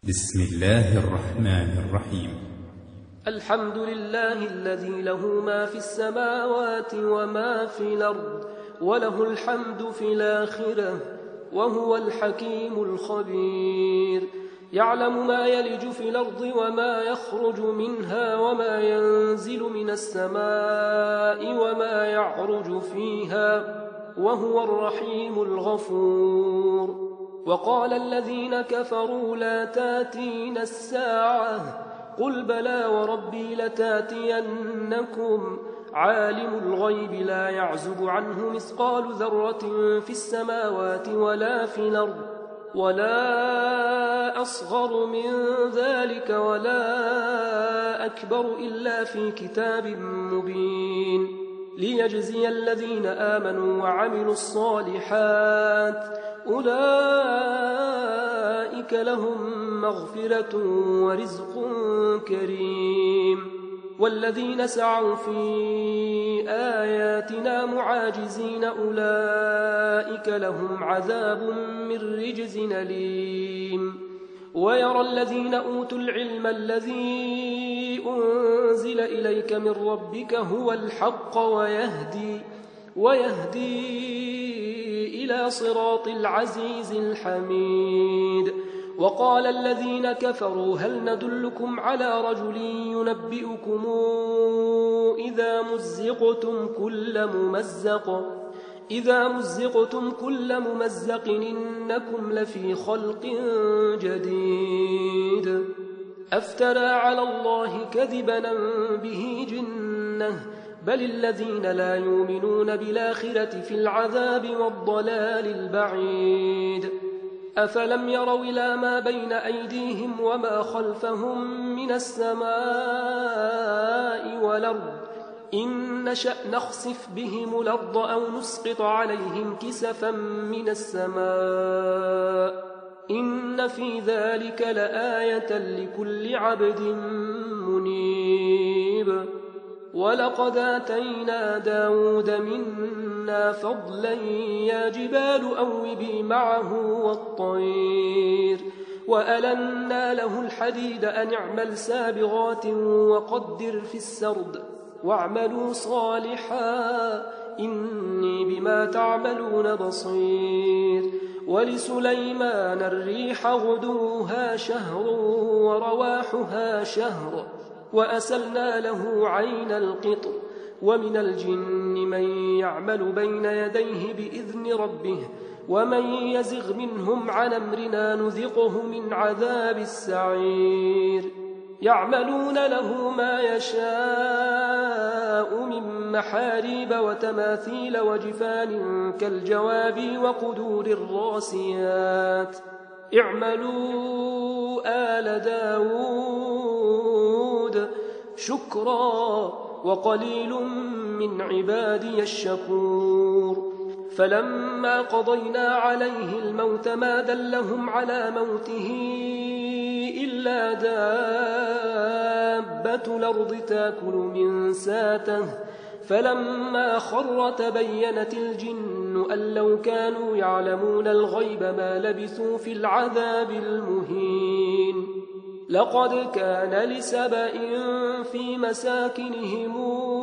بسم الله الرحمن الرحيم. الحمد لله الذي له ما في السماوات وما في الأرض وله الحمد في الآخرة وهو الحكيم الخبير. يعلم ما يلج في الأرض وما يخرج منها وما ينزل من السماء وما يعرج فيها وهو الرحيم الغفور. وقال الذين كفروا لا تاتينا الساعة قل بلى وربي لتاتينكم عالم الغيب لا يعزب عنه مثقال ذرة في السماوات ولا في الأرض ولا أصغر من ذلك ولا أكبر إلا في كتاب مبين ليجزي الذين آمنوا وعملوا الصالحات أولئك لهم مغفرة ورزق كريم. والذين سعوا في آياتنا معاجزين أولئك لهم عذاب من رجز أليم. ويرى الذين أوتوا العلم الذي أنزل إليك من ربك هو الحق ويهدي إلى صراط العزيز الحميد. وقال الذين كفروا هل ندلكم على رجل ينبئكم إذا مزقتم كل ممزق إنكم لفي خلق جديد. أفترى على الله كذبا به جنة بل الذين لا يؤمنون بالآخرة في العذاب والضلال البعيد. أفلم يروا إلى ما بين أيديهم وما خلفهم من السماء والأرض إن نشأ نخسف بهم الأرض أو نسقط عليهم كسفا من السماء إن في ذلك لآية لكل عبد منيب. ولقد آتينا داود منا فضلا يا جبال أوبي معه والطير وألنا له الحديد أن اعمل سابغات وقدر في السرد واعملوا صالحا إني بما تعملون بصير. ولسليمان الريح غدوها شهر ورواحها شهر وأسلنا له عين القطر. ومن الجن من يعمل بين يديه بإذن ربه ومن يزغ منهم عن أمرنا نذقه من عذاب السعير. يعملون له ما يشاء من محاريب وتماثيل وجفان كالجواب وقدور الراسيات اعملوا آل داود شكرا وقليل من عبادي الشكور. فلما قضينا عليه الموت ما دلهم على موته إلا دابة الأرض تاكل من ساته فلما خر تبينت الجن أن لو كانوا يعلمون الغيب ما لبثوا في العذاب المهين. لقد كان لسبأ في مساكنهم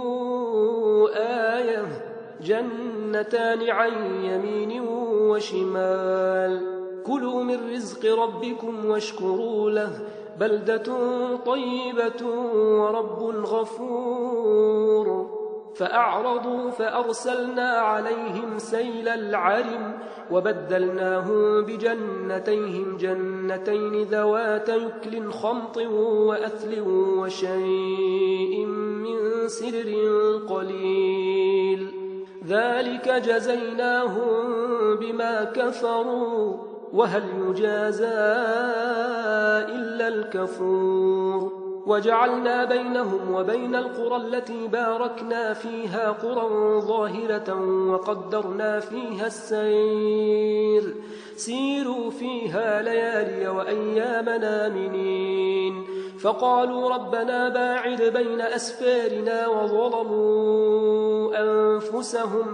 آية جنتان عن يمين وشمال كلوا من رزق ربكم واشكروا له بلدة طيبة ورب غفور. فأعرضوا فأرسلنا عليهم سيل العرم وبدلناهم بجنتيهم جنتين ذوات يكل خمط وأثل وشيء من سدر قليل ذلك جزيناهم بما كفروا وهل يجازى إلا الكفور. وجعلنا بينهم وبين القرى التي باركنا فيها قرى ظاهرة وقدرنا فيها السير سيروا فيها ليالي وأيام آمنين. فقالوا ربنا باعد بين أسفارنا وظلموا أنفسهم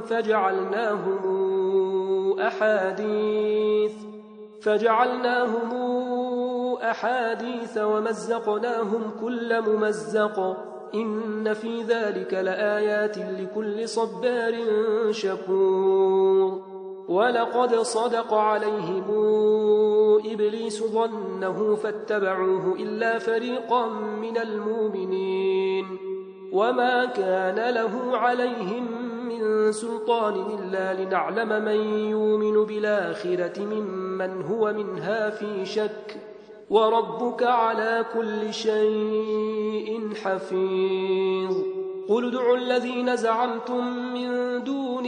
فجعلناهم أحاديث ومزقناهم كل ممزق إن في ذلك لآيات لكل صبار شكور ولقد صدق عليهم إبليس ظنه فاتبعوه إلا فريقا من المؤمنين وما كان له عليهم من سلطان إلا لنعلم من يؤمن بالآخرة ممن هو منها في شك وربك على كل شيء حفيظ قل ادعوا الذين زعمتم من دون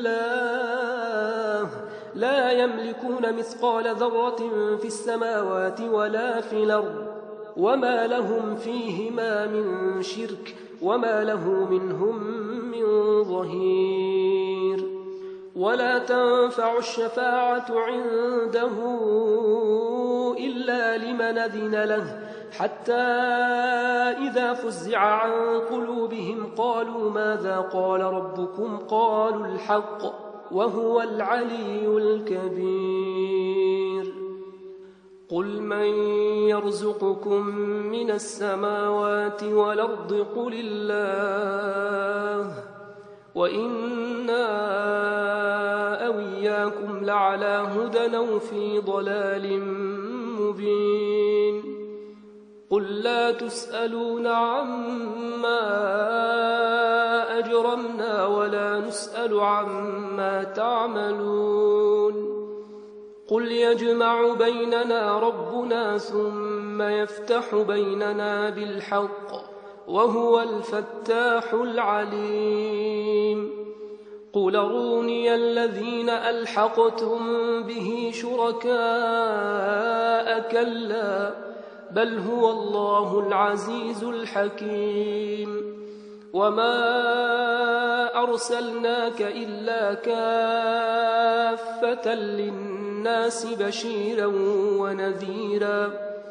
الله لا يملكون مثقال ذرة في السماوات ولا في الأرض وما لهم فيهما من شرك وما له منهم من ظهير ولا تنفع الشفاعة عنده إلا لمن أذن له حتى إذا فزع عن قلوبهم قالوا ماذا قال ربكم قالوا الحق وهو العلي الكبير قل من يرزقكم من السماوات والأرض قل الله وإنا أو إياكم لعلى هدى أو في ضلال مبين قل لا تسألون عما أجرمنا ولا نسأل عما تعملون قل يجمع بيننا ربنا ثم يفتح بيننا بالحق وهو الفتاح العليم قل أروني الذين ألحقتم به شركاء كلا بل هو الله العزيز الحكيم وما أرسلناك إلا كافة للناس بشيرا ونذيرا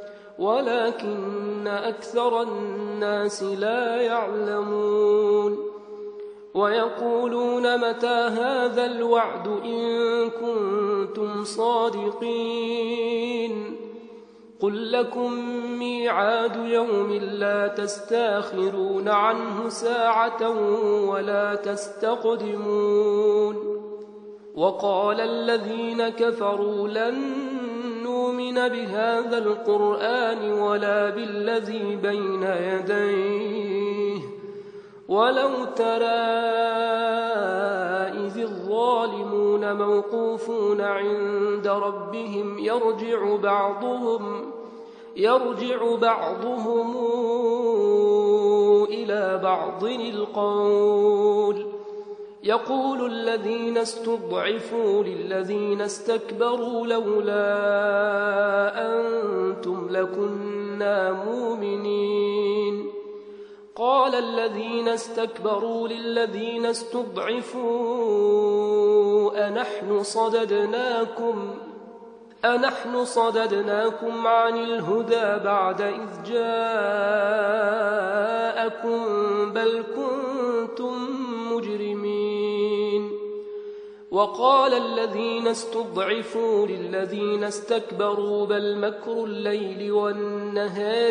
ولكن أكثر الناس لا يعلمون ويقولون متى هذا الوعد إن كنتم صادقين قل لكم ميعاد يوم لا تستاخرون عنه ساعة ولا تستقدمون وقال الذين كفروا لن نؤمن بهذا القرآن ولا بالذي بين يديه ولو ترى إذ الظالمون موقوفون عند ربهم يرجع بعضهم إلى بعض القول يقول الذين استضعفوا للذين استكبروا لولا أنتم لكنا مؤمنين قال الذين استكبروا للذين استضعفوا أنحن صددناكم عن الهدى بعد إذ جاءكم بل كنتم مجرمين وقال الذين استضعفوا للذين استكبروا بل مكر الليل والنهار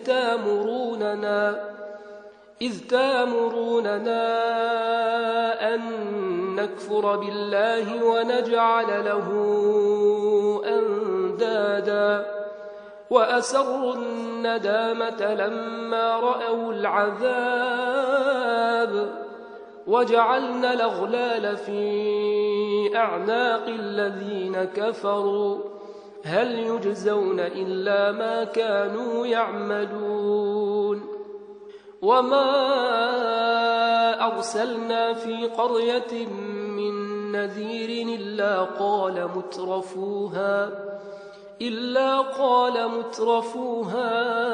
إذ تامروننا أن نكفر بالله ونجعل له أندادا وأسروا الندامة لما رأوا العذاب وجعلنا الأغلال في أعناق الذين كفروا هل يجزون إلا ما كانوا يعملون وما أرسلنا في قرية من نذير إلا قال مترفوها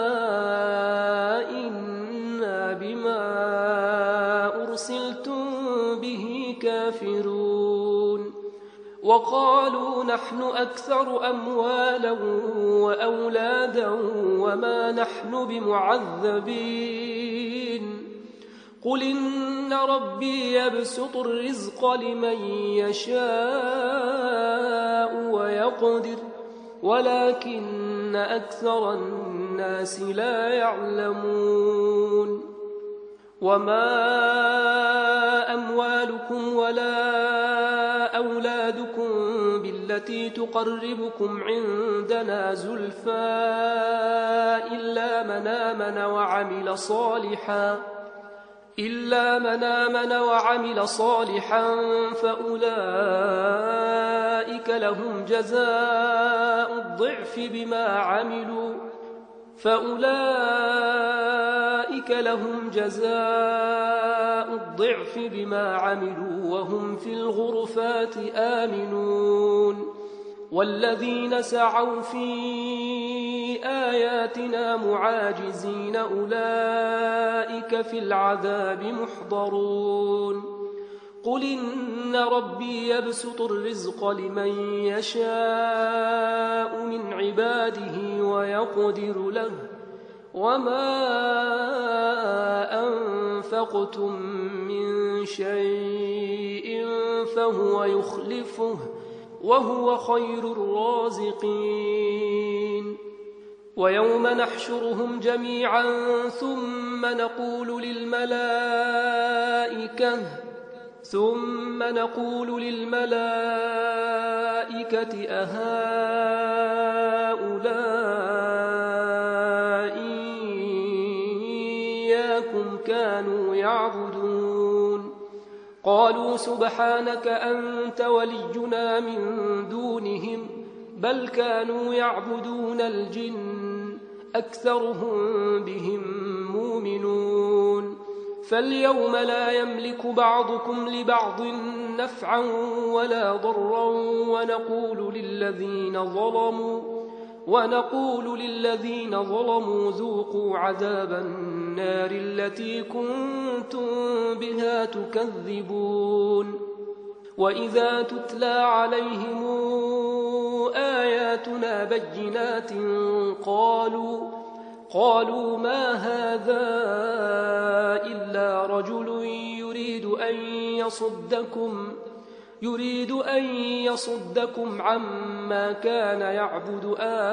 إنا بما أرسلتم به كافرون وقالوا نحن أكثر أموالا وأولادا وما نحن بمعذبين قل إن ربي يبسط الرزق لمن يشاء ويقدر ولكن أكثر الناس لا يعلمون وما أموالكم ولا أولادكم بالتي تقربكم عندنا زلفى إلا من آمن وعمل صالحا فأولئك لهم جزاء الضعف بما عملوا وهم في الغرفات آمنون والذين سعوا في آياتنا معاجزين أولئك في العذاب محضرون قل إن ربي يبسط الرزق لمن يشاء من عباده ويقدر له وما أنفقتم من شيء فهو يخلفه وهو خير الرازقين ويوم نحشرهم جميعا ثم نقول للملائكة أهؤلاء إياكم كانوا يعبدون قالوا سبحانك أنت ولينا من دونهم بل كانوا يعبدون الجن أكثرهم بهم مؤمنون فاليوم لا يملك بعضكم لبعض نفعا ولا ضرا ونقول للذين ظلموا ذوقوا عذاب النار التي كنتم بها تكذبون وإذا تتلى عليهم آياتنا بينات قالوا ما هذا إلا رجل يريد أن يصدكم عما كان يعبد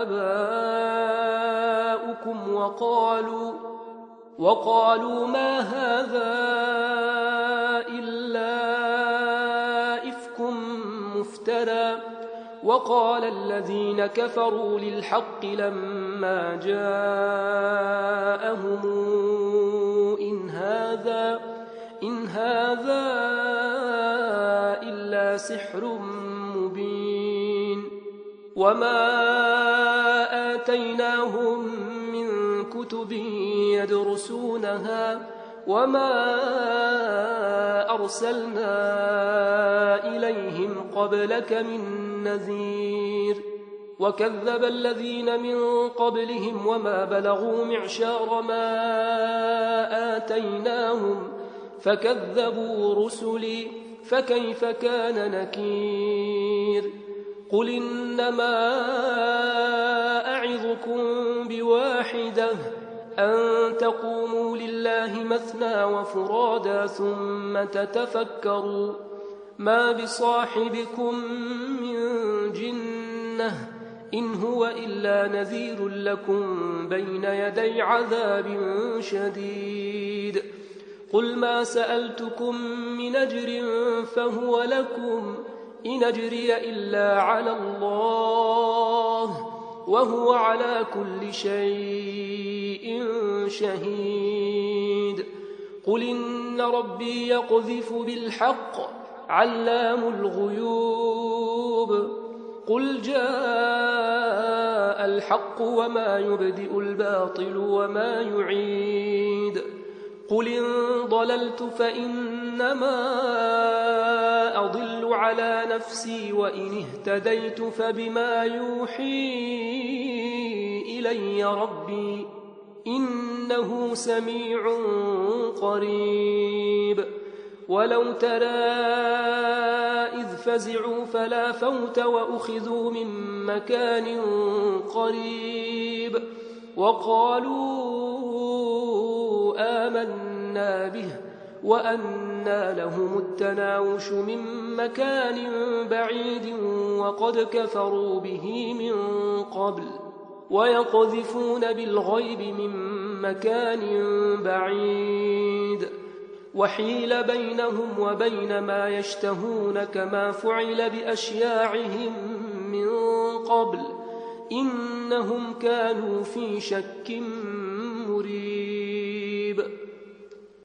آباؤكم وقالوا ما هذا إلا إفك مفترى وقال الذين كفروا للحق لما جاءهم إن هذا إلا سحر مبين وما آتيناهم من كتب يدرسونها وما أرسلنا إليهم قبلك من نذير وكذب الذين من قبلهم وما بلغوا معشار ما آتيناهم فكذبوا رسلي فكيف كان نكير قل إنما أعظكم بواحدة أن تقوموا لله مثنى وفرادا ثم تتفكروا ما بصاحبكم من جنة إن هو إلا نذير لكم بين يدي عذاب شديد قل ما سألتكم من أجر فهو لكم إن أجري إلا على الله وهو على كل شيء شهيد قل إن ربي يقذف بالحق علام الغيوب قل جاء الحق وما يبدئ الباطل وما يعيد قل إن ضللت فإنما أضل على نفسي وإن اهتديت فبما يوحي إلي ربي إنه سميع قريب ولو ترى إذ فزعوا فلا فوت وأخذوا من مكان قريب وقالوا آمنا به وأنى لهم التناوش من مكان بعيد وقد كفروا به من قبل ويقذفون بالغيب من مكان بعيد وحيل بينهم وبين ما يشتهون كما فعل بأشياعهم من قبل إنهم كانوا في شك مريب